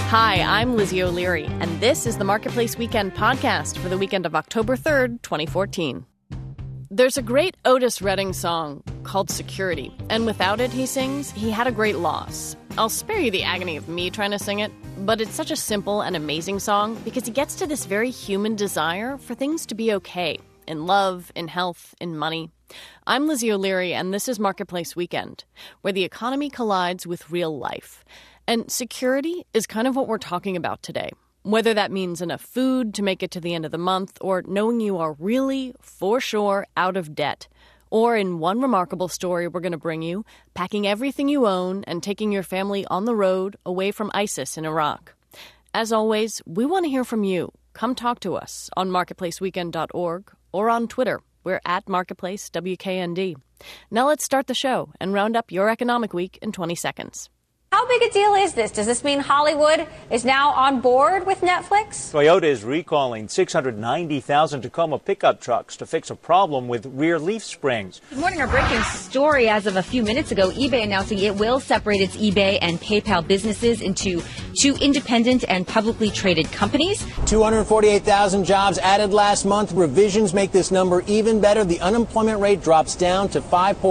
Hi, I'm Lizzie O'Leary, and this is the Marketplace Weekend podcast for the weekend of October 3rd, 2014. There's a great Otis Redding song called Security, and without it, he sings, he had a great loss. I'll spare you the agony of me trying to sing it, but it's such a simple and amazing song because he gets to this very human desire for things to be okay, in love, in health, in money. I'm Lizzie O'Leary, and this is Marketplace Weekend, where the economy collides with real life. And security is kind of what we're talking about today. Whether that means enough food to make it to the end of the month, or knowing you are really, for sure, out of debt. Or in one remarkable story we're going to bring you, packing everything you own and taking your family on the road away from ISIS in Iraq. As always, we want to hear from you. Come talk to us on marketplaceweekend.org or on Twitter. We're at Marketplace WKND. Now let's start the show and round up your economic week in 20 seconds. How big a deal is this? Does this mean Hollywood is now on board with Netflix? Toyota is recalling 690,000 Tacoma pickup trucks to fix a problem with rear leaf springs. Good morning. Our breaking story as of a few minutes ago, eBay announcing it will separate its eBay and PayPal businesses into two independent and publicly traded companies. 248,000 jobs added last month. Revisions make this number even better. The unemployment rate drops down to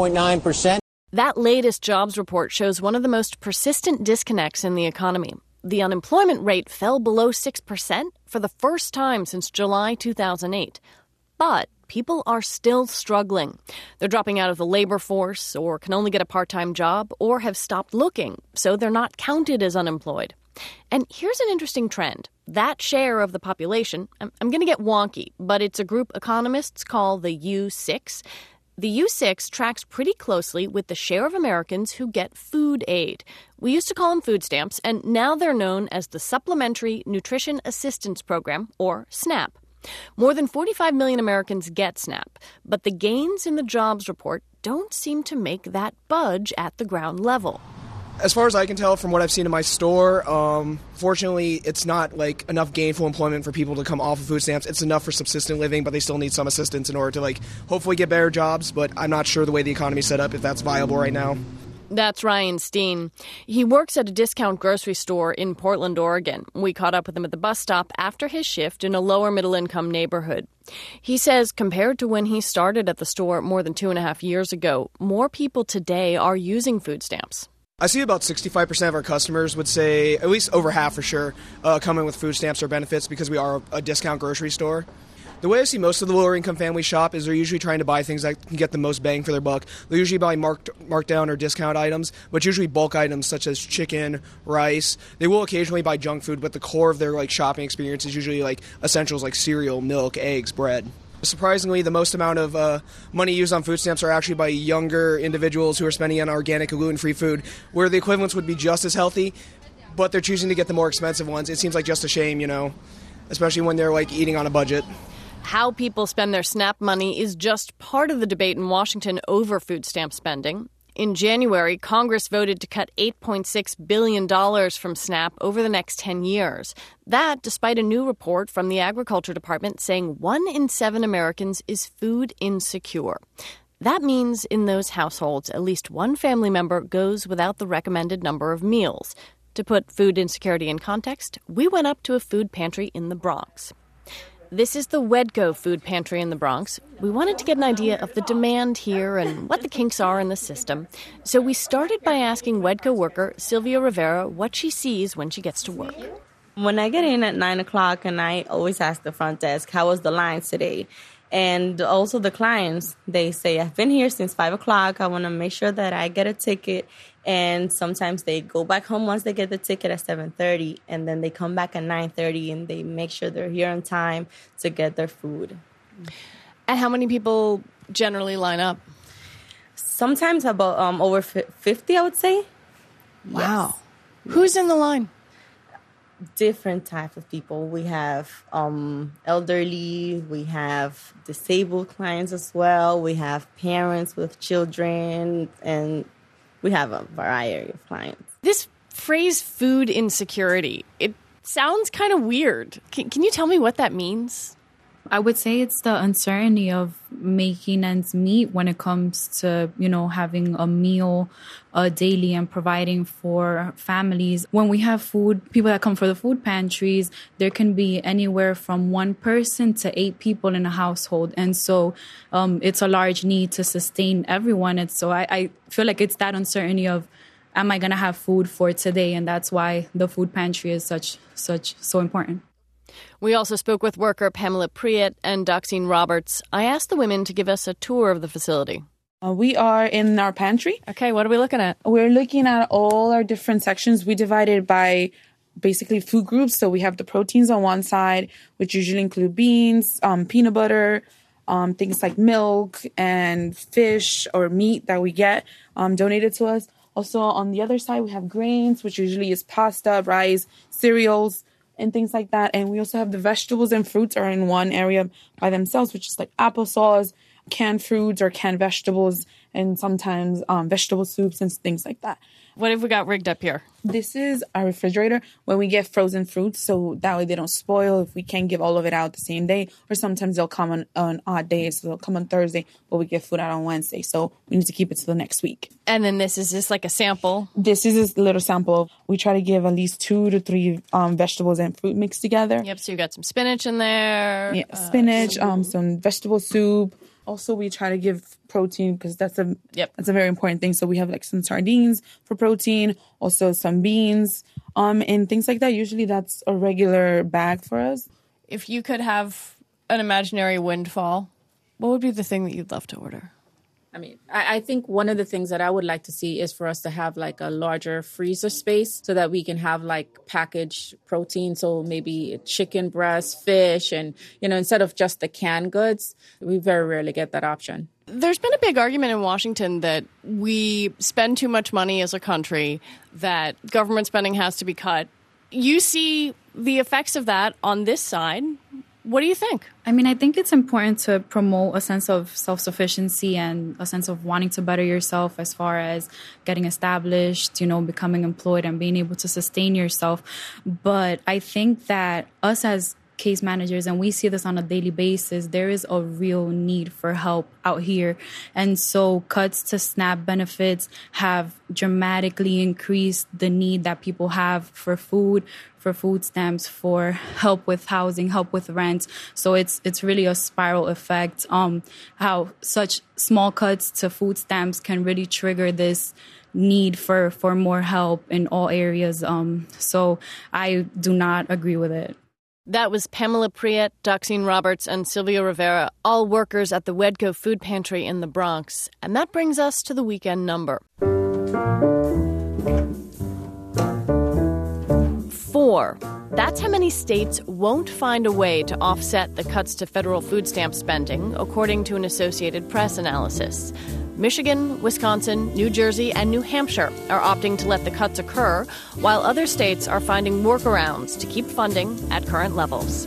5.9%. That latest jobs report shows one of the most persistent disconnects in the economy. The unemployment rate fell below 6% for the first time since July 2008. But people are still struggling. They're dropping out of the labor force or can only get a part-time job or have stopped looking, so they're not counted as unemployed. And here's an interesting trend. That share of the population, I'm going to get wonky, but it's a group economists call the U6. The U6 tracks pretty closely with the share of Americans who get food aid. We used to call them food stamps, and now they're known as the Supplementary Nutrition Assistance Program, or SNAP. More than 45 million Americans get SNAP, but the gains in the jobs report don't seem to make that budge at the ground level. As far as I can tell from what I've seen in my store, fortunately, it's not like enough gainful employment for people to come off of food stamps. It's enough for subsistent living, but they still need some assistance in order to hopefully get better jobs. But I'm not sure the way the economy's set up if that's viable right now. That's Ryan Steen. He works at a discount grocery store in Portland, Oregon. We caught up with him at the bus stop after his shift in a lower middle-income neighborhood. He says compared to when he started at the store more than 2.5 years ago, more people today are using food stamps. I see about 65% of our customers would say, at least over half for sure, come in with food stamps or benefits because we are a discount grocery store. The way I see most of the lower-income families shop is they're usually trying to buy things that can get the most bang for their buck. They usually buy markdown or discount items, but usually bulk items such as chicken, rice. They will occasionally buy junk food, but the core of their shopping experience is usually essentials like cereal, milk, eggs, bread. Surprisingly, the most amount of money used on food stamps are actually by younger individuals who are spending on organic and gluten-free food, where the equivalents would be just as healthy, but they're choosing to get the more expensive ones. It seems like just a shame, especially when they're eating on a budget. How people spend their SNAP money is just part of the debate in Washington over food stamp spending. In January, Congress voted to cut $8.6 billion from SNAP over the next 10 years. That, despite a new report from the Agriculture Department saying 1 in 7 Americans is food insecure. That means in those households, at least one family member goes without the recommended number of meals. To put food insecurity in context, we went up to a food pantry in the Bronx. This is the Wedco food pantry in the Bronx. We wanted to get an idea of the demand here and what the kinks are in the system. So we started by asking Wedco worker Sylvia Rivera what she sees when she gets to work. When I get in at 9 o'clock, and I always ask the front desk, how was the line today? And also the clients, they say, I've been here since 5 o'clock. I want to make sure that I get a ticket. And sometimes they go back home once they get the ticket at 7:30, and then they come back at 9:30, and they make sure they're here on time to get their food. And how many people generally line up? Sometimes about over 50, I would say. Wow. Yes. Who's in the line? Different type of people. We have elderly, we have disabled clients as well, we have parents with children, and we have a variety of clients. This phrase food insecurity, it sounds kind of weird. Can you tell me what that means? I would say it's the uncertainty of making ends meet when it comes to, having a meal daily and providing for families. When we have food, people that come for the food pantries, there can be anywhere from 1 person to 8 people in a household. And so it's a large need to sustain everyone. And so I feel like it's that uncertainty of, am I going to have food for today? And that's why the food pantry is so important. We also spoke with worker Pamela Priet and Doxine Roberts. I asked the women to give us a tour of the facility. We are in our pantry. Okay, what are we looking at? We're looking at all our different sections. We divided by basically food groups. So we have the proteins on one side, which usually include beans, peanut butter, things like milk and fish or meat that we get donated to us. Also on the other side, we have grains, which usually is pasta, rice, cereals, and things like that. And we also have the vegetables and fruits are in one area by themselves, which is like applesauce, canned fruits or canned vegetables, and sometimes vegetable soups and things like that. What have we got rigged up here? This is our refrigerator when we get frozen fruits, so that way they don't spoil if we can't give all of it out the same day. Or sometimes they'll come on odd days, so they'll come on Thursday, but we get food out on Wednesday. So we need to keep it to the next week. And then this is just like a sample? This is a little sample. We try to give at least 2 to 3 vegetables and fruit mixed together. Yep, so you got some spinach in there. Yeah, spinach, some vegetable soup. Also, we try to give protein because that's a very important thing. So we have like some sardines for protein, also some beans, and things like that. Usually that's a regular bag for us. If you could have an imaginary windfall, what would be the thing that you'd love to order? I mean, I think one of the things that I would like to see is for us to have like a larger freezer space so that we can have like packaged protein. So maybe chicken breast, fish, and, instead of just the canned goods, we very rarely get that option. There's been a big argument in Washington that we spend too much money as a country, that government spending has to be cut. You see the effects of that on this side. What do you think? I mean, I think it's important to promote a sense of self-sufficiency and a sense of wanting to better yourself as far as getting established, becoming employed and being able to sustain yourself. But I think that us as case managers, and we see this on a daily basis, there is a real need for help out here. And so cuts to SNAP benefits have dramatically increased the need that people have for food, for food stamps, for help with housing, help with rent. So it's really a spiral effect. How such small cuts to food stamps can really trigger this need for more help in all areas. So I do not agree with it. That was Pamela Priet, Doxine Roberts, and Sylvia Rivera, all workers at the Wedco Food Pantry in the Bronx. And that brings us to the weekend number. 4. That's how many states won't find a way to offset the cuts to federal food stamp spending, according to an Associated Press analysis. Michigan, Wisconsin, New Jersey, and New Hampshire are opting to let the cuts occur, while other states are finding workarounds to keep funding at current levels.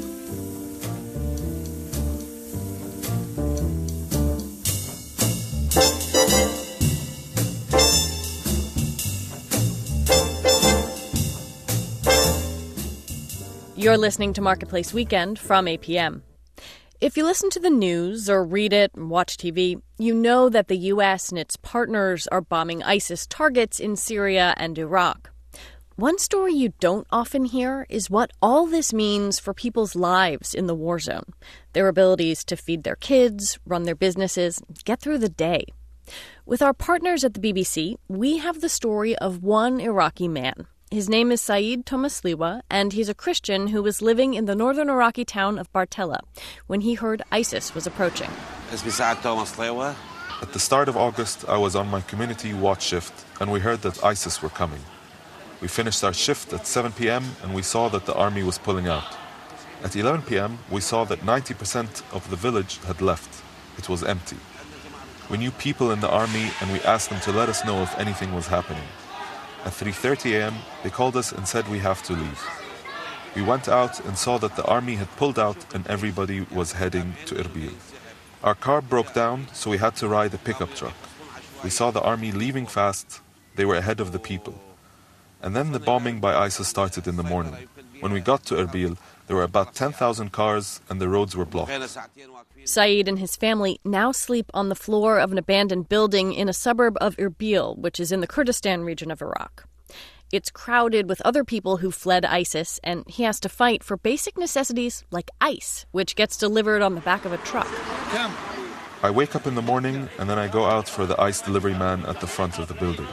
You're listening to Marketplace Weekend from APM. If you listen to the news or read it and watch TV, you know that the U.S. and its partners are bombing ISIS targets in Syria and Iraq. One story you don't often hear is what all this means for people's lives in the war zone, their abilities to feed their kids, run their businesses, get through the day. With our partners at the BBC, we have the story of one Iraqi man. His name is Saeed Tomasliwa, and he's a Christian who was living in the northern Iraqi town of Bartella when he heard ISIS was approaching. At the start of August, I was on my community watch shift, and we heard that ISIS were coming. We finished our shift at 7 p.m., and we saw that the army was pulling out. At 11 p.m., we saw that 90% of the village had left. It was empty. We knew people in the army, and we asked them to let us know if anything was happening. At 3:30 a.m., they called us and said we have to leave. We went out and saw that the army had pulled out and everybody was heading to Erbil. Our car broke down, so we had to ride a pickup truck. We saw the army leaving fast. They were ahead of the people. And then the bombing by ISIS started in the morning. When we got to Erbil, there were about 10,000 cars and the roads were blocked. Saeed and his family now sleep on the floor of an abandoned building in a suburb of Erbil, which is in the Kurdistan region of Iraq. It's crowded with other people who fled ISIS, and he has to fight for basic necessities like ice, which gets delivered on the back of a truck. I wake up in the morning and then I go out for the ice delivery man at the front of the building.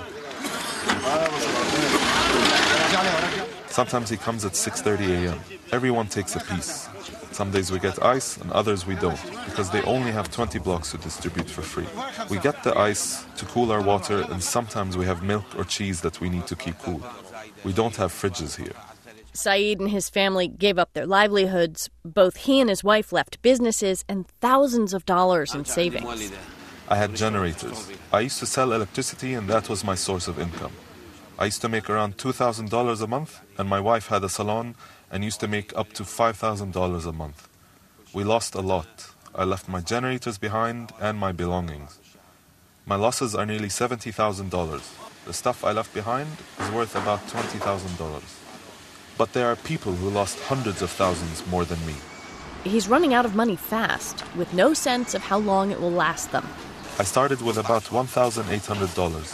Sometimes he comes at 6:30 a.m. Everyone takes a piece. Some days we get ice and others we don't, because they only have 20 blocks to distribute for free. We get the ice to cool our water, and sometimes we have milk or cheese that we need to keep cool. We don't have fridges here. Saeed and his family gave up their livelihoods. Both he and his wife left businesses and thousands of dollars in savings. I had generators. I used to sell electricity, and that was my source of income. I used to make around $2,000 a month, and my wife had a salon and used to make up to $5,000 a month. We lost a lot. I left my generators behind and my belongings. My losses are nearly $70,000. The stuff I left behind is worth about $20,000. But there are people who lost hundreds of thousands more than me. He's running out of money fast, with no sense of how long it will last them. I started with about $1,800.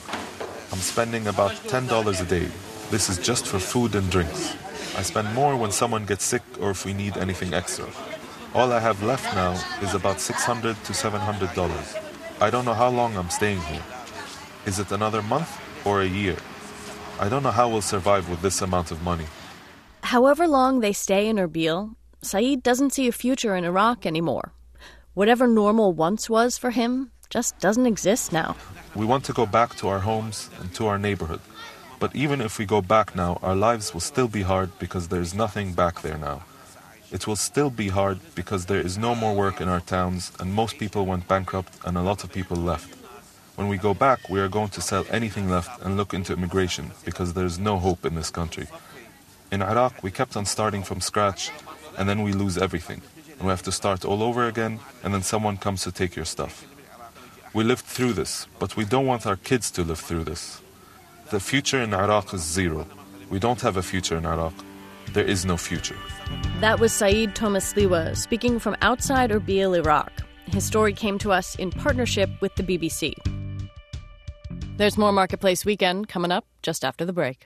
I'm spending about $10 a day. This is just for food and drinks. I spend more when someone gets sick or if we need anything extra. All I have left now is about $600 to $700. I don't know how long I'm staying here. Is it another month or a year? I don't know how we'll survive with this amount of money. However long they stay in Erbil, Saeed doesn't see a future in Iraq anymore. Whatever normal once was for him just doesn't exist now. We want to go back to our homes and to our neighborhood. But even if we go back now, our lives will still be hard because there is nothing back there now. It will still be hard because there is no more work in our towns and most people went bankrupt and a lot of people left. When we go back, we are going to sell anything left and look into immigration because there is no hope in this country. In Iraq, we kept on starting from scratch and then we lose everything. And we have to start all over again and then someone comes to take your stuff. We lived through this, but we don't want our kids to live through this. The future in Iraq is zero. We don't have a future in Iraq. There is no future. That was Saeed Tomasliwa speaking from outside Erbil, Iraq. His story came to us in partnership with the BBC. There's more Marketplace Weekend coming up just after the break.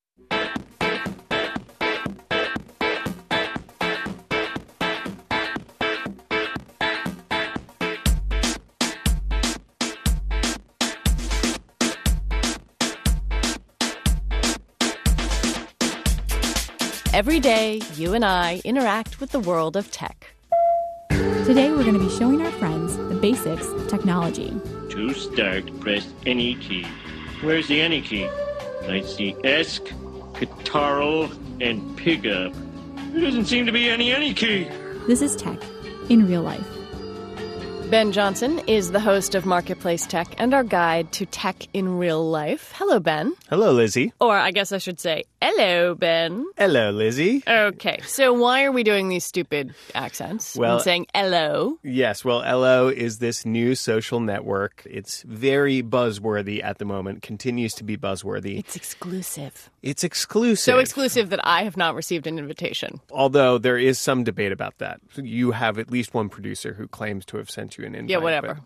Every day, you and I interact with the world of tech. Today, we're going to be showing our friends the basics of technology. To start, press any key. Where's the any key? I see ESC, Guitarl, and Pickup. There doesn't seem to be any key. This is tech in real life. Ben Johnson is the host of Marketplace Tech and our guide to tech in real life. Hello, Ben. Hello, Lizzie. Or I guess I should say, hello, Ben. Hello, Lizzie. Okay, so why are we doing these stupid accents? Well, and saying hello? Yes, well, Hello is this new social network. It's very buzzworthy at the moment, continues to be buzzworthy. It's exclusive. It's exclusive. So exclusive that I have not received an invitation. Although there is some debate about that. You have at least one producer who claims to have sent you an invite. Yeah, whatever.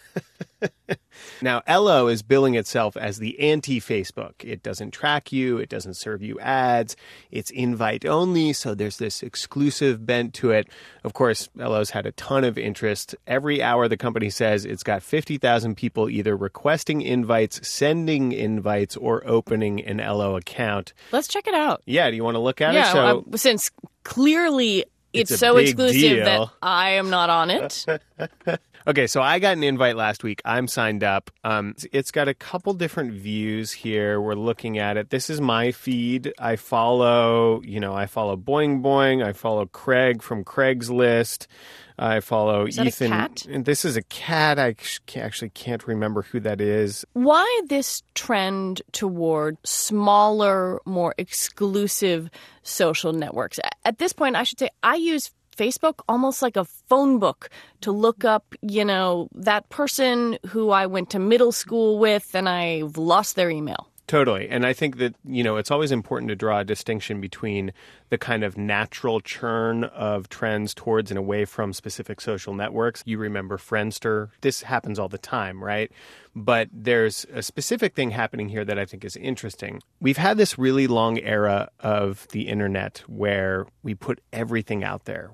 Now, Hello is billing itself as the anti-Facebook. It doesn't track you. It doesn't serve you ads. It's invite only, so there's this exclusive bent to it. Of course, Hello's had a ton of interest. Every hour, the company says it's got 50,000 people either requesting invites, sending invites, or opening an Hello account. Let's check it out. Yeah, do you want to look at it? Yeah, since clearly it's so exclusive that I am not on it. Okay, so I got an invite last week. I'm signed up. It's got a couple different views here. We're looking at it. This is my feed. I follow Boing Boing. I follow Craig from Craigslist. I follow Ethan. Is that a cat? And this is a cat. I actually can't remember who that is. Why this trend toward smaller, more exclusive social networks? At this point, I should say I use Facebook almost like a phone book to look up, that person who I went to middle school with and I've lost their email. Totally. And I think that, it's always important to draw a distinction between the kind of natural churn of trends towards and away from specific social networks. You remember Friendster. This happens all the time, right? But there's a specific thing happening here that I think is interesting. We've had this really long era of the internet where we put everything out there.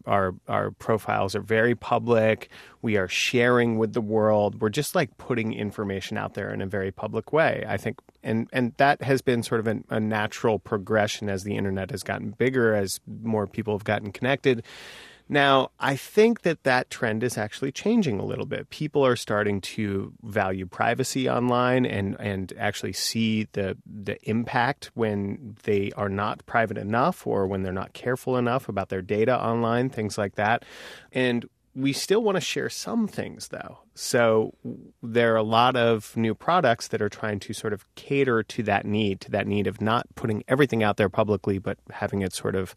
Our profiles are very public. We are sharing with the world. We're just like putting information out there in a very public way, I think. And that has been sort of a natural progression as the internet has gotten bigger, as more people have gotten connected. Now, I think that trend is actually changing a little bit. People are starting to value privacy online and actually see the impact when they are not private enough or when they're not careful enough about their data online, things like that. And we still want to share some things, though. So there are a lot of new products that are trying to sort of cater to that need of not putting everything out there publicly, but having it sort of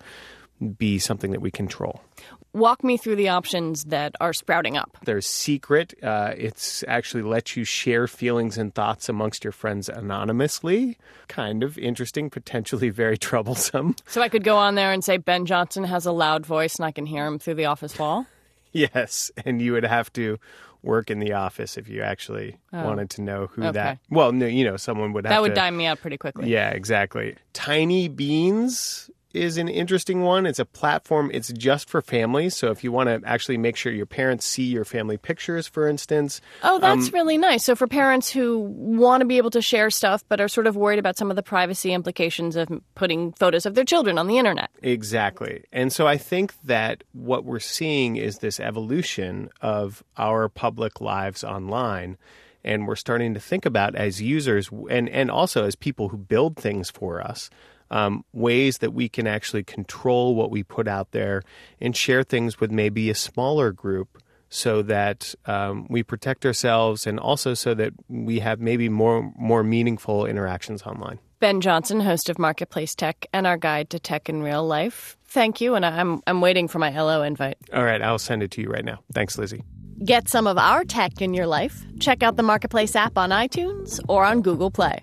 be something that we control. Walk me through the options that are sprouting up. There's Secret. It's actually lets you share feelings and thoughts amongst your friends anonymously. Kind of interesting, potentially very troublesome. So I could go on there and say Ben Johnson has a loud voice and I can hear him through the office wall? Yes, and you would have to work in the office if you actually wanted to know who that... Okay. Well, no, someone would have to... That would dime me out pretty quickly. Yeah, exactly. Tiny Beans is an interesting one. It's a platform. It's just for families. So if you want to actually make sure your parents see your family pictures, for instance. Oh, that's really nice. So for parents who want to be able to share stuff but are sort of worried about some of the privacy implications of putting photos of their children on the internet. Exactly. And so I think that what we're seeing is this evolution of our public lives online. And we're starting to think about as users and also as people who build things for us, ways that we can actually control what we put out there and share things with maybe a smaller group so that we protect ourselves and also so that we have maybe more meaningful interactions online. Ben Johnson, host of Marketplace Tech and our guide to tech in real life. Thank you, and I'm waiting for my hello invite. All right, I'll send it to you right now. Thanks, Lizzie. Get some of our tech in your life. Check out the Marketplace app on iTunes or on Google Play.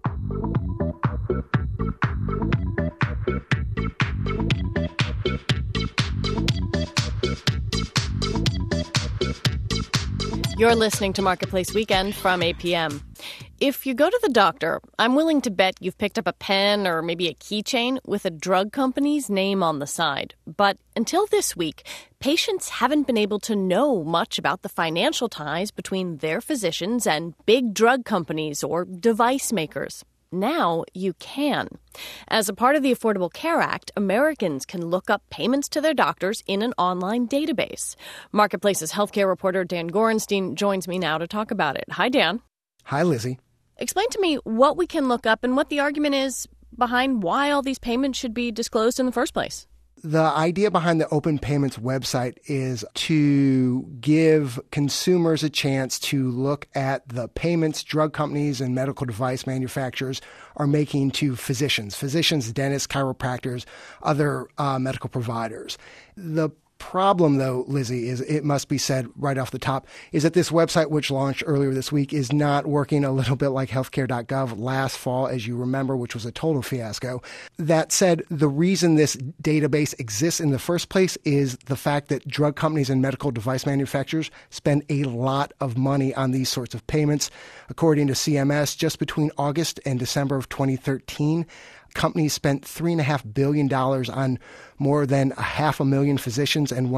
You're listening to Marketplace Weekend from 8 p.m. If you go to the doctor, I'm willing to bet you've picked up a pen or maybe a keychain with a drug company's name on the side. But until this week, patients haven't been able to know much about the financial ties between their physicians and big drug companies or device makers. Now you can. As a part of the Affordable Care Act, Americans can look up payments to their doctors in an online database. Marketplace's healthcare reporter Dan Gorenstein joins me now to talk about it. Hi, Dan. Hi, Lizzie. Explain to me what we can look up and what the argument is behind why all these payments should be disclosed in the first place. The idea behind the Open Payments website is to give consumers a chance to look at the payments drug companies and medical device manufacturers are making to physicians, dentists, chiropractors, other medical providers. The problem, though, Lizzie, is it must be said right off the top, is that this website, which launched earlier this week, is not working a little bit like healthcare.gov last fall, as you remember, which was a total fiasco. That said, the reason this database exists in the first place is the fact that drug companies and medical device manufacturers spend a lot of money on these sorts of payments. According to CMS, just between August and December of 2013, companies spent $3.5 billion on more than 500,000 physicians and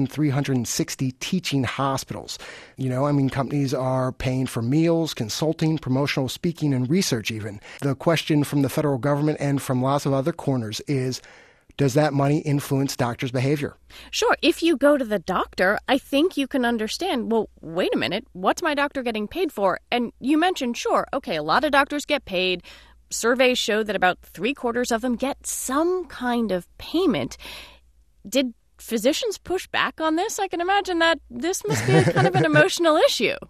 1,360 teaching hospitals. Companies are paying for meals, consulting, promotional speaking, and research even. The question from the federal government and from lots of other corners is, does that money influence doctors' behavior? Sure. If you go to the doctor, I think you can understand, well, wait a minute, what's my doctor getting paid for? And you mentioned, sure, okay, a lot of doctors get paid. Surveys show that about 3/4 of them get some kind of payment. Did physicians push back on this? I can imagine that this must be kind of an emotional issue.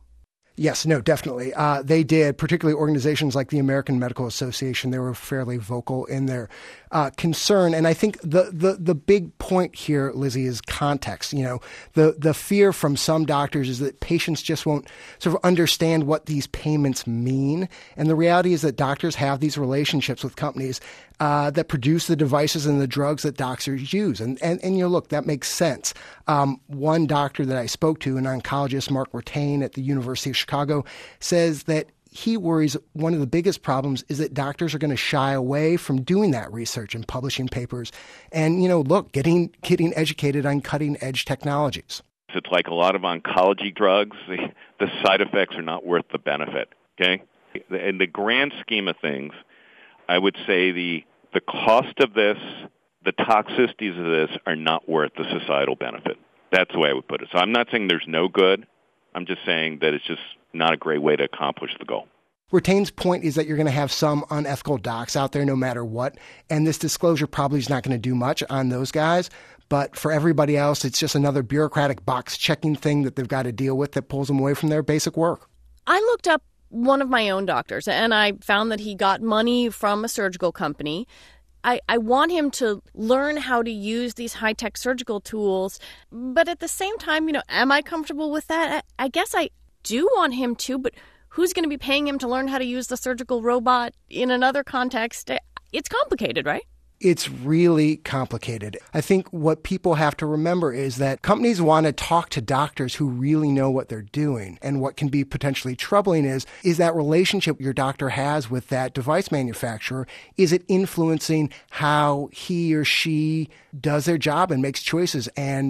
Yes, no, definitely. They did, particularly organizations like the American Medical Association. They were fairly vocal in their concern. And I think the big point here, Lizzie, is context. You know, the fear from some doctors is that patients just won't sort of understand what these payments mean. And the reality is that doctors have these relationships with companies that produce the devices and the drugs that doctors use. And you know, look, that makes sense. One doctor that I spoke to, an oncologist, Mark Ratain at the University of Chicago, says that he worries one of the biggest problems is that doctors are going to shy away from doing that research and publishing papers and, you know, look, getting educated on cutting-edge technologies. It's like a lot of oncology drugs. The side effects are not worth the benefit, okay? In the grand scheme of things, I would say the cost of this, the toxicities of this are not worth the societal benefit. That's the way I would put it. So I'm not saying there's no good. I'm just saying that it's just not a great way to accomplish the goal. Ratain's point is that you're going to have some unethical docs out there no matter what, and this disclosure probably is not going to do much on those guys. But for everybody else, it's just another bureaucratic box-checking thing that they've got to deal with that pulls them away from their basic work. I looked up one of my own doctors, and I found that he got money from a surgical company. I want him to learn how to use these high-tech surgical tools, but at the same time, you know, am I comfortable with that? I guess I do want him to, but who's going to be paying him to learn how to use the surgical robot in another context? It's complicated, right? It's really complicated. I think what people have to remember is that companies want to talk to doctors who really know what they're doing. And what can be potentially troubling is that relationship your doctor has with that device manufacturer. Is it influencing how he or she does their job and makes choices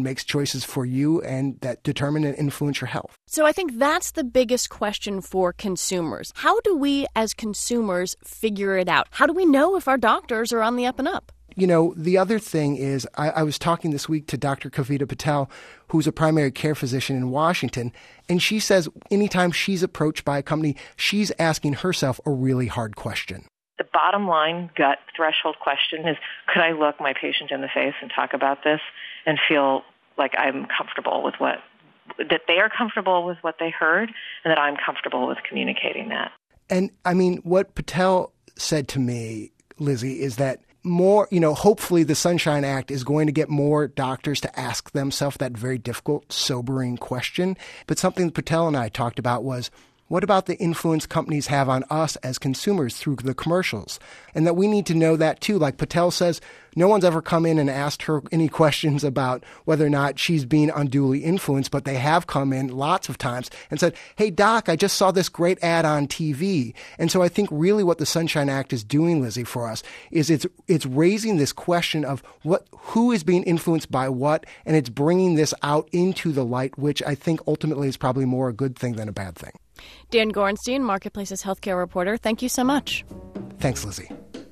for you and that determine and influence your health? So I think that's the biggest question for consumers. How do we as consumers figure it out? How do we know if our doctors are on the up and up? You know, the other thing is I was talking this week to Dr. Kavita Patel, who's a primary care physician in Washington, and she says anytime she's approached by a company, she's asking herself a really hard question. The bottom line gut threshold question is, could I look my patient in the face and talk about this and feel like I'm comfortable with that they are comfortable with what they heard and that I'm comfortable with communicating that. And I mean, what Patel said to me, Lizzie, is that more, you know, hopefully the Sunshine Act is going to get more doctors to ask themselves that very difficult, sobering question. But something that Patel and I talked about was, what about the influence companies have on us as consumers through the commercials? And that we need to know that too. Like Patel says, no one's ever come in and asked her any questions about whether or not she's being unduly influenced, but they have come in lots of times and said, hey, doc, I just saw this great ad on TV. And so I think really what the Sunshine Act is doing, Lizzie, for us is it's raising this question of who is being influenced by what, and it's bringing this out into the light, which I think ultimately is probably more a good thing than a bad thing. Dan Gorenstein, Marketplace's healthcare reporter, thank you so much. Thanks, Lizzie.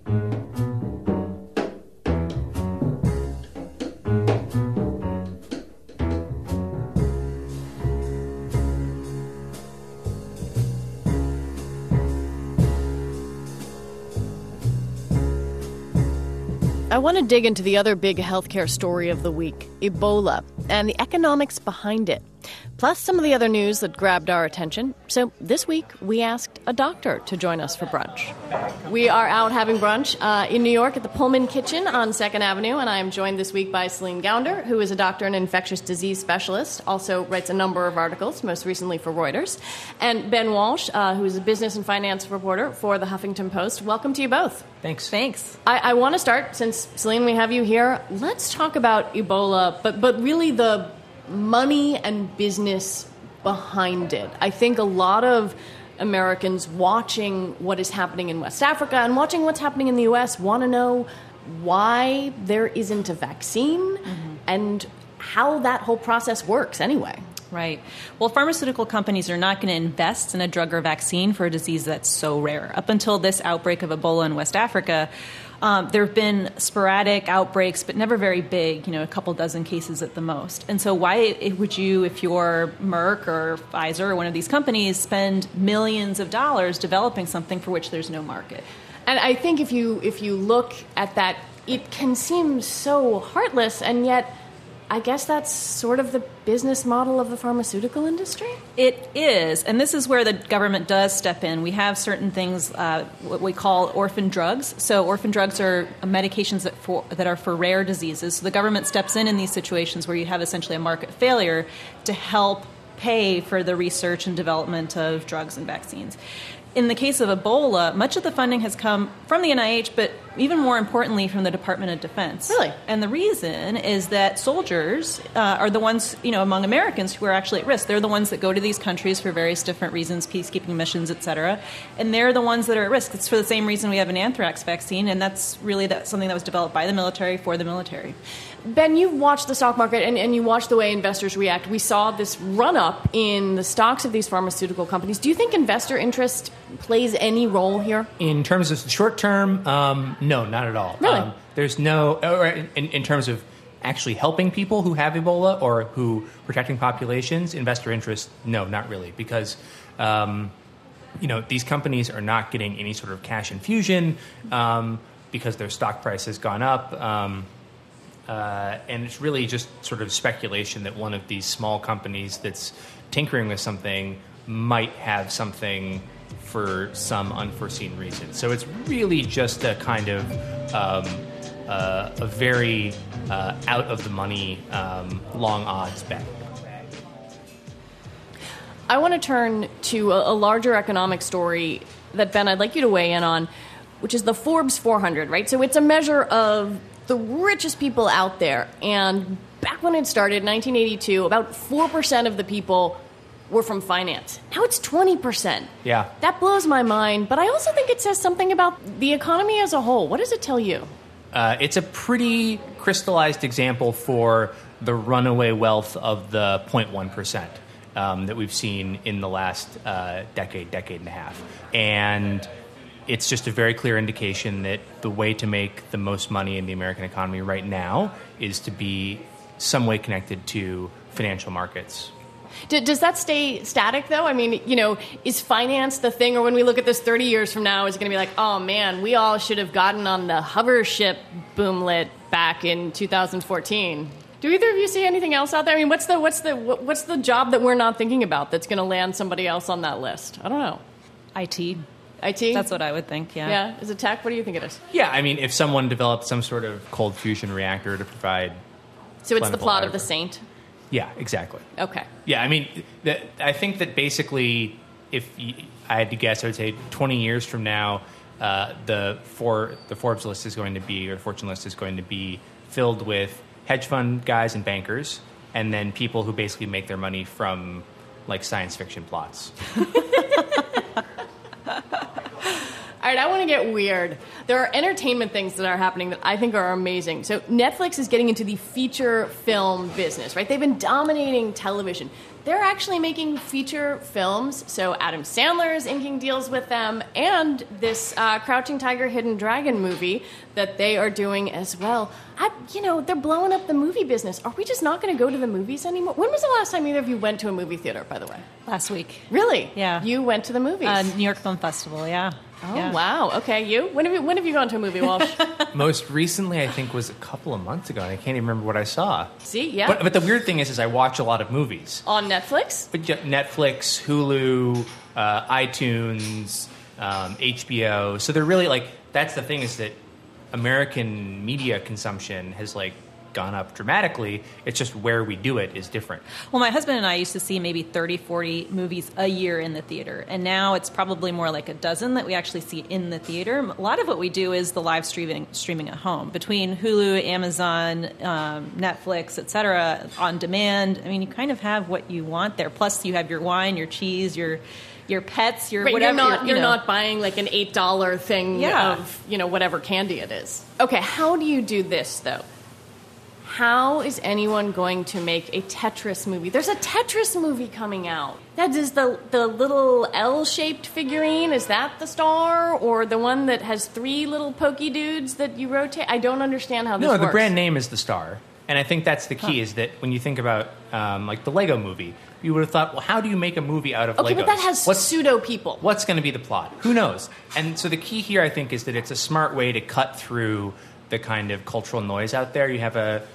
I want to dig into the other big healthcare story of the week, Ebola, and the economics behind it, plus some of the other news that grabbed our attention. So this week, we asked a doctor to join us for brunch. We are out having brunch in New York at the Pullman Kitchen on 2nd Avenue, and I am joined this week by Celine Gounder, who is a doctor and infectious disease specialist, also writes a number of articles, most recently for Reuters, and Ben Walsh, who is a business and finance reporter for the Huffington Post. Welcome to you both. Thanks. I want to start, since, Celine, we have you here, let's talk about Ebola, but really the money and business behind it. I think a lot of Americans watching what is happening in West Africa and watching what's happening in the U.S. want to know why there isn't a vaccine and how that whole process works anyway. Right. Well, pharmaceutical companies are not going to invest in a drug or vaccine for a disease that's so rare. Up until this outbreak of Ebola in West Africa, there have been sporadic outbreaks, but never very big, a couple dozen cases at the most. And so why would you, if you're Merck or Pfizer or one of these companies, spend millions of dollars developing something for which there's no market? And I think if you look at that, it can seem so heartless, and yet I guess that's sort of the business model of the pharmaceutical industry? It is, and this is where the government does step in. We have certain things, what we call orphan drugs. So orphan drugs are medications that are for rare diseases. So the government steps in these situations where you have essentially a market failure to help pay for the research and development of drugs and vaccines. In the case of Ebola, much of the funding has come from the NIH, but even more importantly from the Department of Defense. Really? And the reason is that soldiers are the ones, among Americans who are actually at risk. They're the ones that go to these countries for various different reasons, peacekeeping missions, et cetera. And they're the ones that are at risk. It's for the same reason we have an anthrax vaccine, and that's something that was developed by the military for the military. Ben, you've watched the stock market and you watched the way investors react. We saw this run-up in the stocks of these pharmaceutical companies. Do you think investor interest plays any role here? In terms of the short term, no, not at all. Really? There's no, or in terms of actually helping people who have Ebola or who protecting populations, investor interest, no, not really. Because, these companies are not getting any sort of cash infusion because their stock price has gone up. And it's really just sort of speculation that one of these small companies that's tinkering with something might have something for some unforeseen reason. So it's really just a kind of a very out-of-the-money, long odds bet. I want to turn to a larger economic story that, Ben, I'd like you to weigh in on, which is the Forbes 400, right? So it's a measure of the richest people out there. And back when it started, in 1982, about 4% of the people were from finance. Now it's 20%. Yeah. That blows my mind. But I also think it says something about the economy as a whole. What does it tell you? It's a pretty crystallized example for the runaway wealth of the 0.1% that we've seen in the last decade and a half. And it's just a very clear indication that the way to make the most money in the American economy right now is to be some way connected to financial markets. Does that stay static, though? I mean, is finance the thing? Or when we look at this 30 years from now, is it going to be like, oh, man, we all should have gotten on the hover ship boomlet back in 2014? Do either of you see anything else out there? I mean, what's the job that we're not thinking about that's going to land somebody else on that list? I don't know. IT? That's what I would think, yeah. Yeah? Is it tech? What do you think it is? Yeah, I mean, if someone developed some sort of cold fusion reactor to provide... So it's the plot of The Saint? Yeah, exactly. Okay. Yeah, I mean, I think that basically, if I had to guess, I would say 20 years from now, the Forbes list is going to be, or the Fortune list is going to be filled with hedge fund guys and bankers, and then people who basically make their money from, like, science fiction plots. All right, I want to get weird. There are entertainment things that are happening that I think are amazing. So Netflix is getting into the feature film business, right? They've been dominating television. They're actually making feature films. So Adam Sandler is inking deals with them, and this Crouching Tiger, Hidden Dragon movie that they are doing as well. They're blowing up the movie business. Are we just not going to go to the movies anymore? When was the last time either of you went to a movie theater, by the way? Last week. Really? Yeah. You went to the movies? New York Film Festival, yeah. Oh, yeah. Wow. Okay, you? When have you gone to a movie, Walsh? Most recently, I think, was a couple of months ago, and I can't even remember what I saw. See, yeah. But the weird thing is I watch a lot of movies. On Netflix? But Netflix, Hulu, iTunes, HBO. So they're really, that's the thing, is that American media consumption has, gone up dramatically. It's just where we do it is different. Well, my husband and I used to see maybe 30, 40 movies a year in the theater. And now it's probably more like a dozen that we actually see in the theater. A lot of what we do is the live streaming at home. Between Hulu, Amazon, Netflix, et cetera, on demand. I mean, you kind of have what you want there. Plus, you have your wine, your cheese, your pets, your whatever. You're not buying an $8 thing of, whatever candy it is. Okay, how do you do this, though? How is anyone going to make a Tetris movie? There's a Tetris movie coming out. That is the little L-shaped figurine. Is that the star? Or the one that has 3 little pokey dudes that you rotate? I don't understand how this works. No, the brand name is the star. And I think that's the key, is that when you think about the Lego movie, you would have thought, well, how do you make a movie out of Legos? Okay, but that has pseudo people. What's going to be the plot? Who knows? And so the key here, I think, is that it's a smart way to cut through the kind of cultural noise out there. You have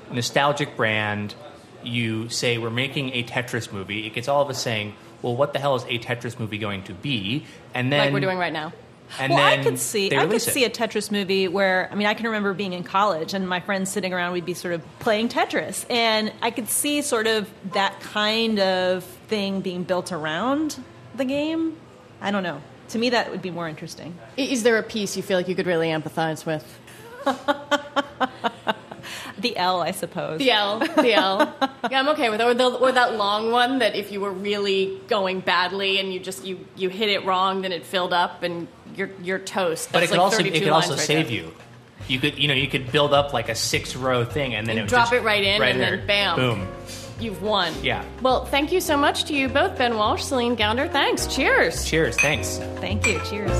nostalgic brand. You say we're making a Tetris movie. It gets all of us saying, well, what the hell is a Tetris movie going to be? And then, like we're doing right now. And well, then I could see a Tetris movie where, I mean, I can remember being in college and my friends sitting around, we'd be sort of playing Tetris. And I could see sort of that kind of thing being built around the game. I don't know. To me, that would be more interesting. Is there a piece you feel like you could really empathize with? The L, I suppose. The L. Yeah, I'm okay with it. Or that long one that if you were really going badly and you hit it wrong, then it filled up and you're toast. But That's it could like also right save there. you. You could build up like a 6-row thing and then it would drop just it right in and there, then bam. boom. You've won. Yeah. Well, thank you so much to you both, Ben Walsh, Celine Gounder. Thanks. Cheers. Cheers. Thanks. Thank you. Cheers.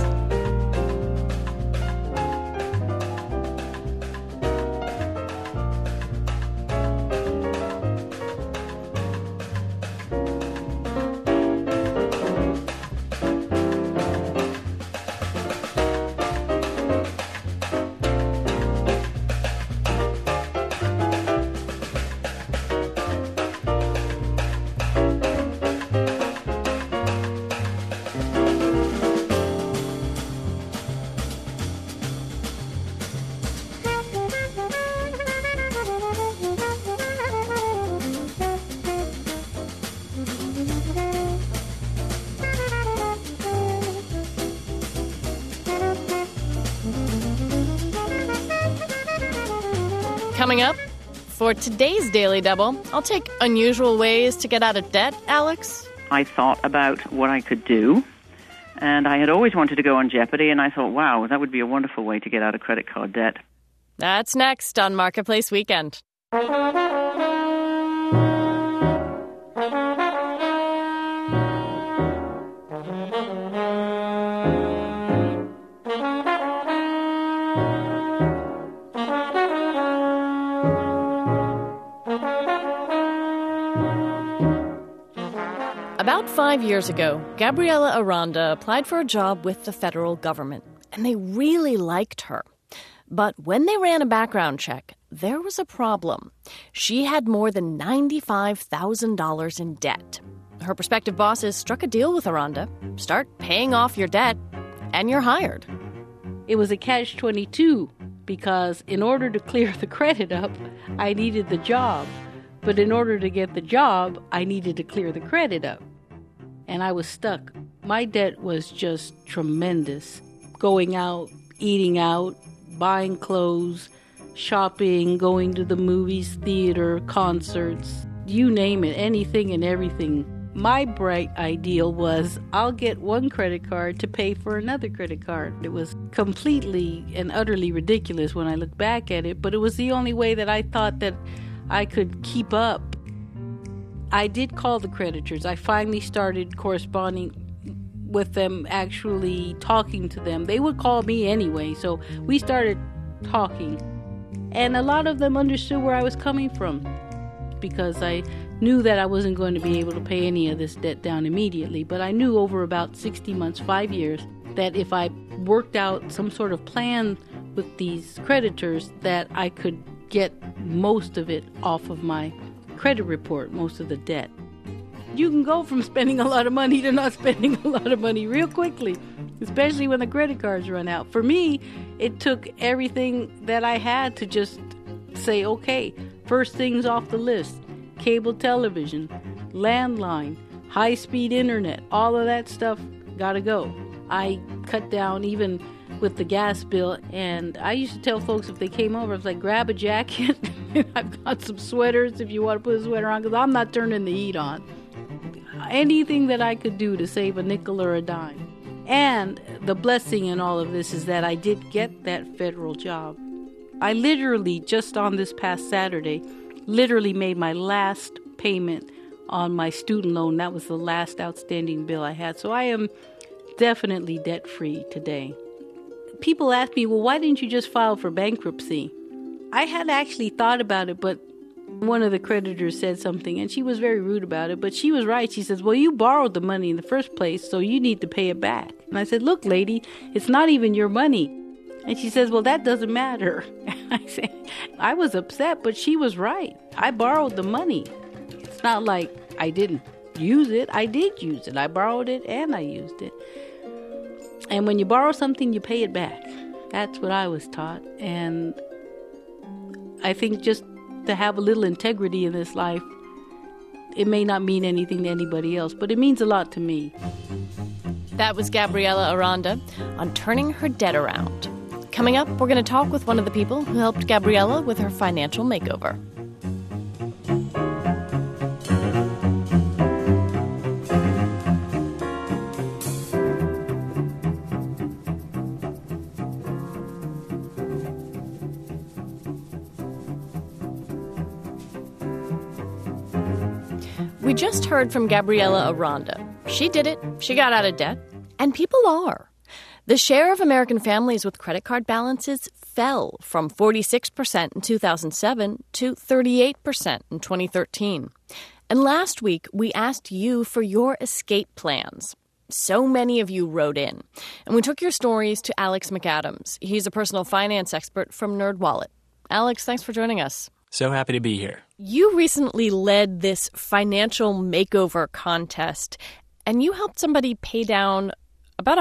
Coming up, for today's Daily Double, I'll take unusual ways to get out of debt, Alex. I thought about what I could do, and I had always wanted to go on Jeopardy, and I thought, wow, that would be a wonderful way to get out of credit card debt. That's next on Marketplace Weekend. About 5 years ago, Gabriela Aranda applied for a job with the federal government, and they really liked her. But when they ran a background check, there was a problem. She had more than $95,000 in debt. Her prospective bosses struck a deal with Aranda. Start paying off your debt, and you're hired. It was a catch-22 because in order to clear the credit up, I needed the job. But in order to get the job, I needed to clear the credit up. And I was stuck. My debt was just tremendous. Going out, eating out, buying clothes, shopping, going to the movies, theater, concerts, you name it, anything and everything. My bright ideal was I'll get one credit card to pay for another credit card. It was completely and utterly ridiculous when I look back at it, but it was the only way that I thought that I could keep up. I did call the creditors. I finally started corresponding with them, actually talking to them. They would call me anyway, so we started talking. And a lot of them understood where I was coming from because I knew that I wasn't going to be able to pay any of this debt down immediately. But I knew over about 60 months, 5 years, that if I worked out some sort of plan with these creditors, that I could get most of it off of my credit report, most of the debt. You can go from spending a lot of money to not spending a lot of money real quickly, especially when the credit cards run out. For me, it took everything that I had to just say, okay, first things off the list: cable television, landline, high-speed internet, all of that stuff gotta go. I cut down even with the gas bill, and I used to tell folks if they came over, I was like, grab a jacket. I've got some sweaters if you want to put a sweater on, because I'm not turning the heat on. Anything that I could do to save a nickel or a dime. And the blessing in all of this is that I did get that federal job. I literally, just on this past Saturday, literally made my last payment on my student loan. That was the last outstanding bill I had. So I am definitely debt-free today. People ask me, well, why didn't you just file for bankruptcy? I had actually thought about it, but one of the creditors said something, and she was very rude about it, but she was right. She says, well, you borrowed the money in the first place, so you need to pay it back. And I said, look, lady, it's not even your money. And she says, well, that doesn't matter. I said, I was upset, but she was right. I borrowed the money. It's not like I didn't use it. I did use it. I borrowed it and I used it. And when you borrow something, you pay it back. That's what I was taught. And I think just to have a little integrity in this life, it may not mean anything to anybody else, but it means a lot to me. That was Gabriela Aranda on turning her debt around. Coming up, we're going to talk with one of the people who helped Gabriela with her financial makeover. We just heard from Gabriela Aranda. She did it. She got out of debt. And people are. The share of American families with credit card balances fell from 46% in 2007 to 38% in 2013. And last week, we asked you for your escape plans. So many of you wrote in. And we took your stories to Alex McAdams. He's a personal finance expert from NerdWallet. Alex, thanks for joining us. So happy to be here. You recently led this financial makeover contest, and you helped somebody pay down about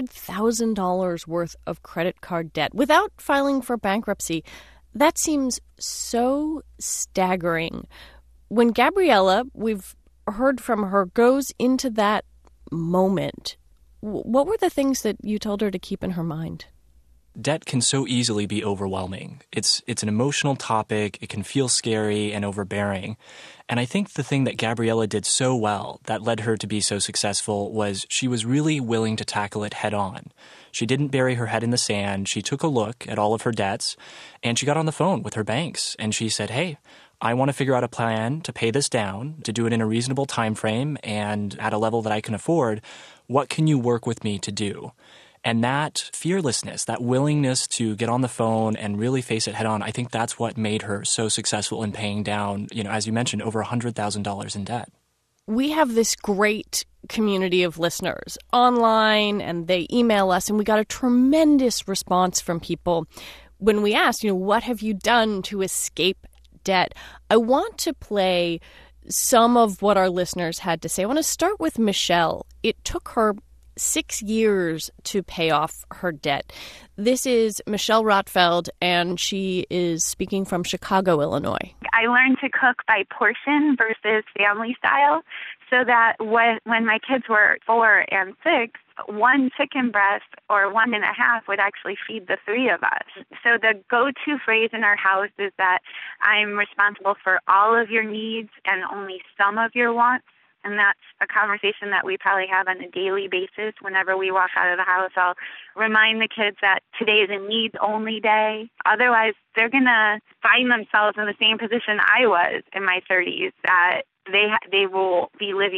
$100,000 worth of credit card debt without filing for bankruptcy. That seems so staggering. When Gabriela, we've heard from her, goes into that moment, what were the things that you told her to keep in her mind? Debt can so easily be overwhelming. It's an emotional topic. It can feel scary and overbearing. And I think the thing that Gabriela did so well that led her to be so successful was she was really willing to tackle it head on. She didn't bury her head in the sand. She took a look at all of her debts, and she got on the phone with her banks, and she said, hey, I want to figure out a plan to pay this down, to do it in a reasonable time frame and at a level that I can afford. What can you work with me to do? And that fearlessness, that willingness to get on the phone and really face it head on, I think that's what made her so successful in paying down, as you mentioned, over $100,000 in debt. We have this great community of listeners online, and they email us, and we got a tremendous response from people when we asked, what have you done to escape debt? I want to play some of what our listeners had to say. I want to start with Michelle. It took her 6 years to pay off her debt. This is Michelle Rotfeld, and she is speaking from Chicago, Illinois. I learned to cook by portion versus family style, so that when my kids were 4 and 6, one chicken breast or 1.5 would actually feed the 3 of us. So the go-to phrase in our house is that I'm responsible for all of your needs and only some of your wants. And that's a conversation that we probably have on a daily basis. Whenever we walk out of the house, I'll remind the kids that today is a needs-only day. Otherwise, they're going to find themselves in the same position I was in my 30s, that they will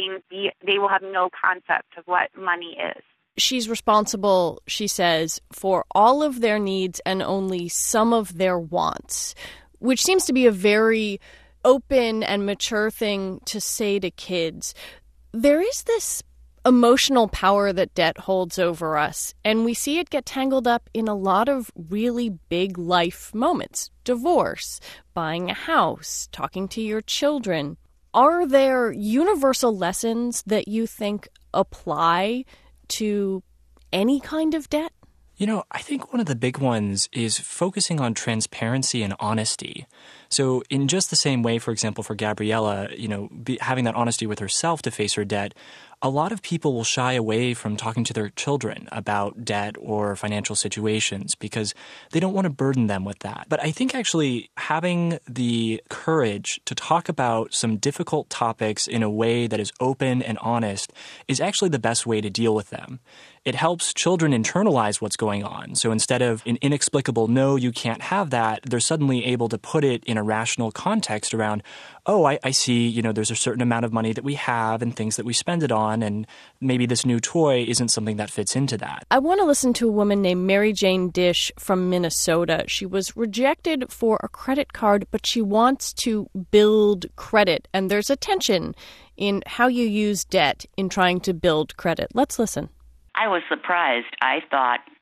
have no concept of what money is. She's responsible, she says, for all of their needs and only some of their wants, which seems to be a very open and mature thing to say to kids. There is this emotional power that debt holds over us, and we see it get tangled up in a lot of really big life moments. Divorce, buying a house, talking to your children. Are there universal lessons that you think apply to any kind of debt? I think one of the big ones is focusing on transparency and honesty. So in just the same way, for example, for Gabriela, having that honesty with herself to face her debt, a lot of people will shy away from talking to their children about debt or financial situations because they don't want to burden them with that. But I think actually having the courage to talk about some difficult topics in a way that is open and honest is actually the best way to deal with them. It helps children internalize what's going on. So instead of an inexplicable, no, you can't have that, they're suddenly able to put it in a rational context around, oh, I see, there's a certain amount of money that we have and things that we spend it on, and maybe this new toy isn't something that fits into that. I want to listen to a woman named Mary Jane Dish from Minnesota. She was rejected for a credit card, but she wants to build credit, and there's a tension in how you use debt in trying to build credit. Let's listen. I was surprised. I thought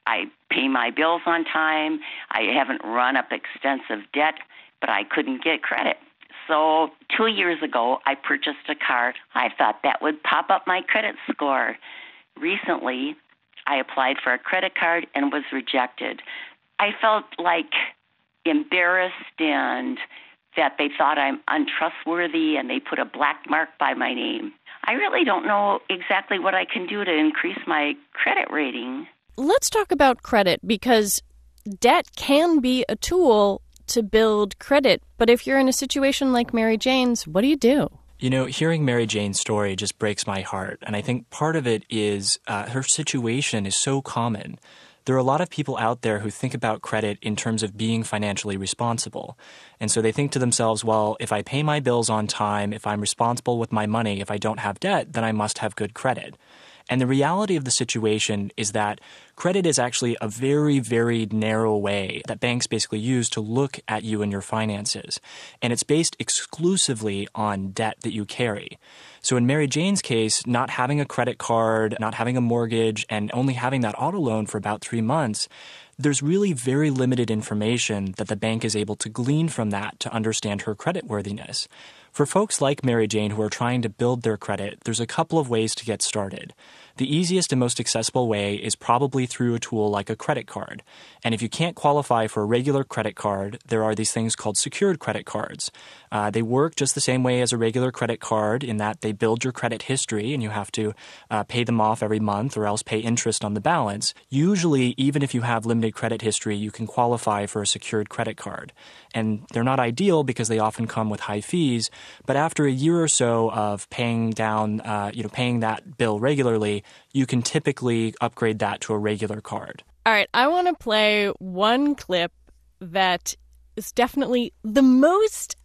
I pay my bills on time. I haven't run up extensive debt, but I couldn't get credit. So 2 years ago, I purchased a card. I thought that would pop up my credit score. Recently, I applied for a credit card and was rejected. I felt like embarrassed and that they thought I'm untrustworthy and they put a black mark by my name. I really don't know exactly what I can do to increase my credit rating. Let's talk about credit, because debt can be a tool to build credit. But if you're in a situation like Mary Jane's, what do you do? You know, hearing Mary Jane's story just breaks my heart. And I think part of it is her situation is so common. There are a lot of people out there who think about credit in terms of being financially responsible. And so they think to themselves, well, if I pay my bills on time, if I'm responsible with my money, if I don't have debt, then I must have good credit. And the reality of the situation is that credit is actually a very, very narrow way that banks basically use to look at you and your finances. And it's based exclusively on debt that you carry. So in Mary Jane's case, not having a credit card, not having a mortgage, and only having that auto loan for about 3 months, there's really very limited information that the bank is able to glean from that to understand her creditworthiness. For folks like Mary Jane who are trying to build their credit, there's a couple of ways to get started. The easiest and most accessible way is probably through a tool like a credit card. And if you can't qualify for a regular credit card, there are these things called secured credit cards. They work just the same way as a regular credit card in that they build your credit history and you have to pay them off every month or else pay interest on the balance. Usually, even if you have limited credit history, you can qualify for a secured credit card. And they're not ideal because they often come with high fees, but after a year or so of paying down, paying that bill regularly, you can typically upgrade that to a regular card. All right, I want to play one clip that is definitely the most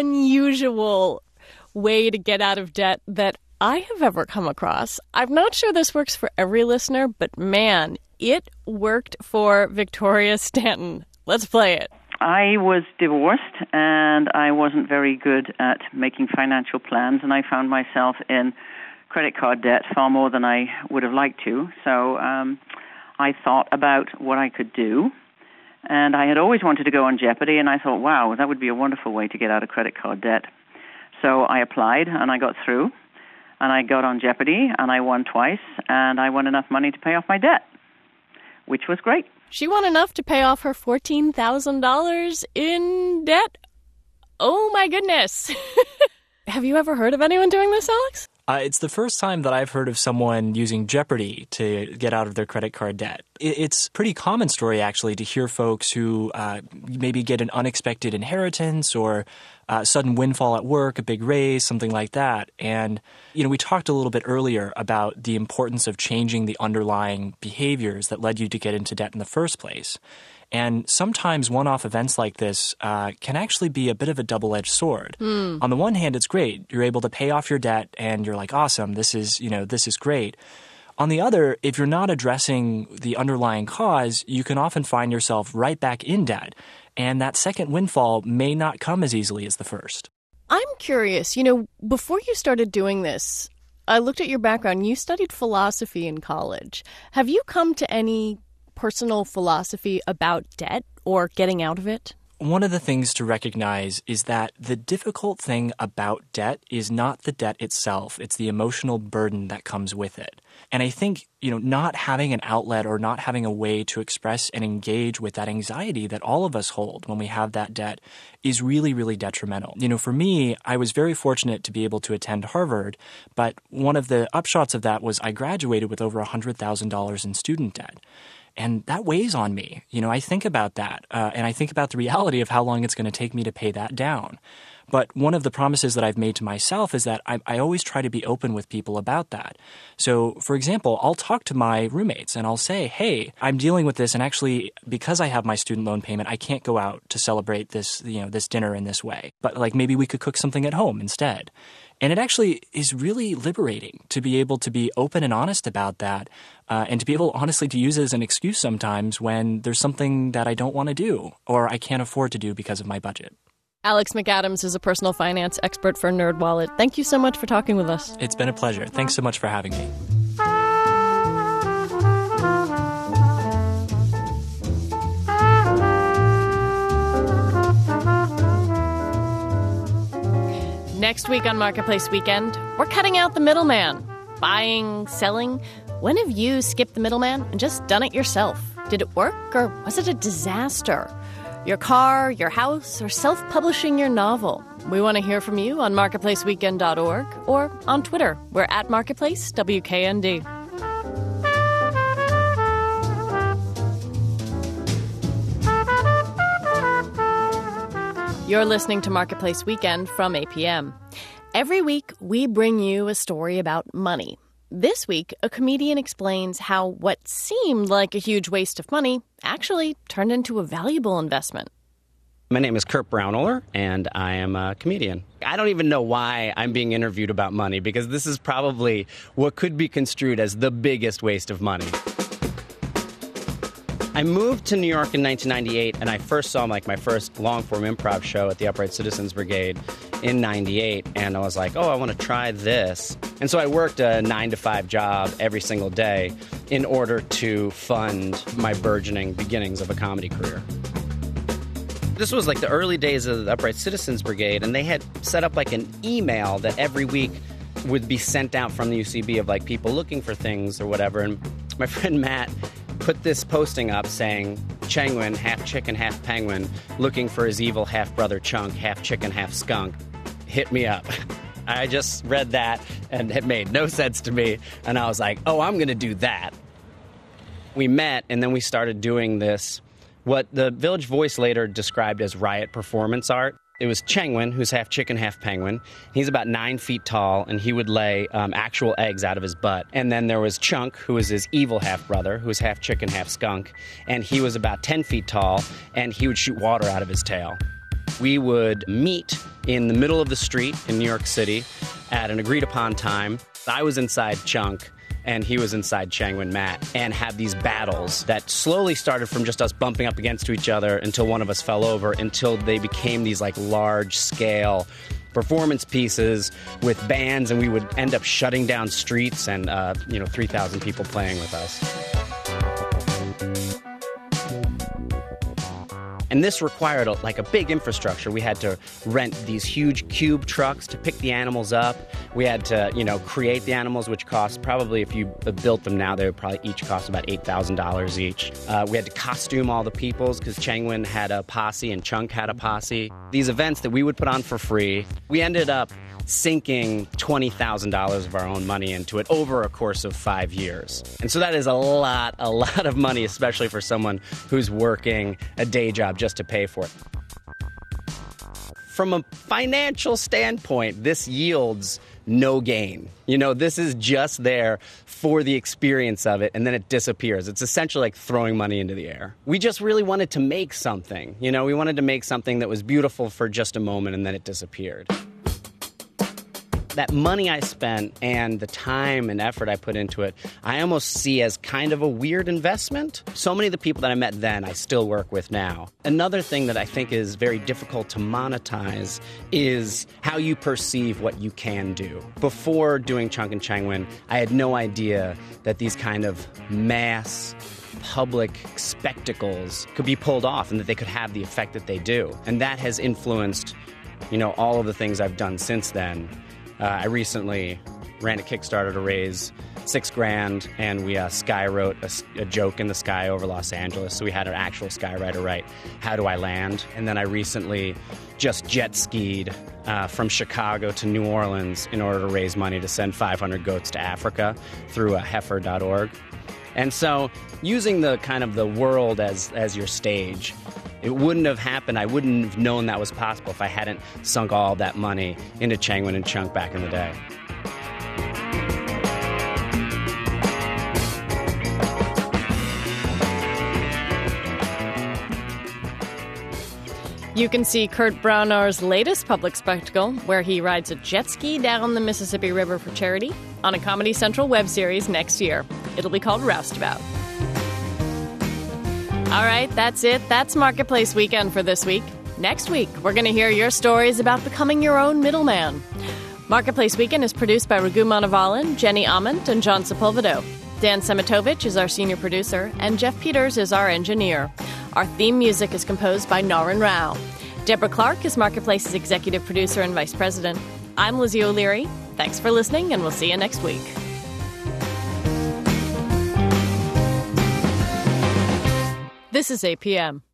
unusual way to get out of debt that I have ever come across. I'm not sure this works for every listener, but man, it worked for Victoria Stanton. Let's play it. I was divorced and I wasn't very good at making financial plans, and I found myself in credit card debt far more than I would have liked to. So I thought about what I could do, and I had always wanted to go on Jeopardy, and I thought, wow, that would be a wonderful way to get out of credit card debt. So I applied and I got through, and I got on Jeopardy and I won twice, and I won enough money to pay off my debt, which was great. She won enough to pay off her $14,000 in debt? Oh, my goodness. Have you ever heard of anyone doing this, Alex? It's the first time that I've heard of someone using Jeopardy to get out of their credit card debt. It's a pretty common story, actually, to hear folks who maybe get an unexpected inheritance or a sudden windfall at work, a big raise, something like that. And, we talked a little bit earlier about the importance of changing the underlying behaviors that led you to get into debt in the first place. And sometimes one-off events like this can actually be a bit of a double-edged sword. On the one hand, it's great. You're able to pay off your debt and you're like, awesome, this is great. On the other, if you're not addressing the underlying cause, you can often find yourself right back in debt. And that second windfall may not come as easily as the first. I'm curious, before you started doing this, I looked at your background. You studied philosophy in college. Have you come to any personal philosophy about debt or getting out of it? One of the things to recognize is that the difficult thing about debt is not the debt itself. It's the emotional burden that comes with it. And I think, not having an outlet or not having a way to express and engage with that anxiety that all of us hold when we have that debt is really, really detrimental. For me, I was very fortunate to be able to attend Harvard, but one of the upshots of that was I graduated with over $100,000 in student debt. And that weighs on me. I think about that, and I think about the reality of how long it's going to take me to pay that down. But one of the promises that I've made to myself is that I always try to be open with people about that. So, for example, I'll talk to my roommates and I'll say, hey, I'm dealing with this, and actually, because I have my student loan payment, I can't go out to celebrate this dinner in this way. But maybe we could cook something at home instead. And it actually is really liberating to be able to be open and honest about that, and to be able, honestly, to use it as an excuse sometimes when there's something that I don't want to do or I can't afford to do because of my budget. Alex McAdams is a personal finance expert for NerdWallet. Thank you so much for talking with us. It's been a pleasure. Thanks so much for having me. Next week on Marketplace Weekend, we're cutting out the middleman. Buying, selling. When have you skipped the middleman and just done it yourself? Did it work or was it a disaster? Your car, your house, or self-publishing your novel? We want to hear from you on marketplaceweekend.org or on Twitter. We're at Marketplace WKND. You're listening to Marketplace Weekend from APM. Every week, we bring you a story about money. This week, a comedian explains how what seemed like a huge waste of money actually turned into a valuable investment. My name is Kurt Braunohler, and I am a comedian. I don't even know why I'm being interviewed about money, because this is probably what could be construed as the biggest waste of money. I moved to New York in 1998, and I first saw my first long-form improv show at the Upright Citizens Brigade in 98, and I was like, I want to try this. And so I worked a 9-to-5 job every single day in order to fund my burgeoning beginnings of a comedy career. This was like the early days of the Upright Citizens Brigade, and they had set up like an email that every week would be sent out from the UCB of like people looking for things or whatever. And my friend Matt put this posting up saying, Chengwen, half chicken, half penguin, looking for his evil half-brother Chunk, half chicken, half skunk. Hit me up. I just read that, and it made no sense to me. And I was like, I'm going to do that. We met, and then we started doing this, what the Village Voice later described as riot performance art. It was Chengwen, who's half chicken, half penguin. He's about 9 feet tall, and he would lay actual eggs out of his butt. And then there was Chunk, who was his evil half-brother, who was half chicken, half skunk. And he was about 10 feet tall, and he would shoot water out of his tail. We would meet in the middle of the street in New York City at an agreed-upon time. I was inside Chunk, and he was inside Chengwen Matt, and had these battles that slowly started from just us bumping up against each other until one of us fell over, until they became these like large-scale performance pieces with bands, and we would end up shutting down streets and 3,000 people playing with us. And this required a big infrastructure. We had to rent these huge cube trucks to pick the animals up. We had to, create the animals, which cost probably, if you built them now, they would probably each cost about $8,000 each. We had to costume all the peoples because Chengwen had a posse and Chunk had a posse. These events that we would put on for free, we ended up sinking $20,000 of our own money into it over a course of 5 years. And so that is a lot of money, especially for someone who's working a day job just to pay for it. From a financial standpoint, this yields no gain. This is just there for the experience of it, and then it disappears. It's essentially like throwing money into the air. We just really wanted to make something. We wanted to make something that was beautiful for just a moment, and then it disappeared. That money I spent and the time and effort I put into it, I almost see as kind of a weird investment. So many of the people that I met then, I still work with now. Another thing that I think is very difficult to monetize is how you perceive what you can do. Before doing Chunk and Chengwen, I had no idea that these kind of mass public spectacles could be pulled off and that they could have the effect that they do. And that has influenced, all of the things I've done since then. I recently ran a Kickstarter to raise $6,000, and we skywrote a joke in the sky over Los Angeles. So we had an actual skywriter write, "How do I land?" And then I recently just jet skied from Chicago to New Orleans in order to raise money to send 500 goats to Africa through heifer.org. And so using the kind of the world as your stage, it wouldn't have happened. I wouldn't have known that was possible if I hadn't sunk all that money into Chengwen and Chunk back in the day. You can see Kurt Braunohler's latest public spectacle, where he rides a jet ski down the Mississippi River for charity, on a Comedy Central web series next year. It'll be called Roustabout. All right, that's it. That's Marketplace Weekend for this week. Next week, we're going to hear your stories about becoming your own middleman. Marketplace Weekend is produced by Raghu Manavalan, Jenny Ament, and John Sepulvedo. Dan Semitovich is our senior producer, and Jeff Peters is our engineer. Our theme music is composed by Naran Rao. Deborah Clark is Marketplace's executive producer and vice president. I'm Lizzie O'Leary. Thanks for listening, and we'll see you next week. This is APM.